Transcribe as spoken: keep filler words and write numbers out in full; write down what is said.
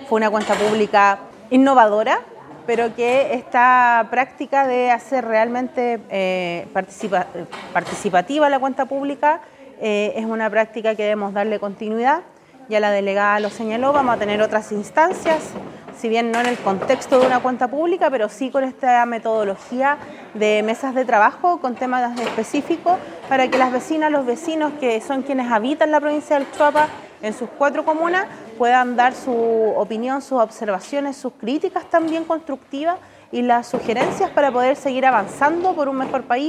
Fue una cuenta pública innovadora, pero que esta práctica de hacer realmente eh, participa, participativa la cuenta pública eh, es una práctica que debemos darle continuidad. Ya la delegada lo señaló, vamos a tener otras instancias, si bien no en el contexto de una cuenta pública, pero sí con esta metodología de mesas de trabajo con temas específicos para que las vecinas, los vecinos que son quienes habitan la provincia del Choapa en sus cuatro comunas puedan dar su opinión, sus observaciones, sus críticas también constructivas y las sugerencias para poder seguir avanzando por un mejor país.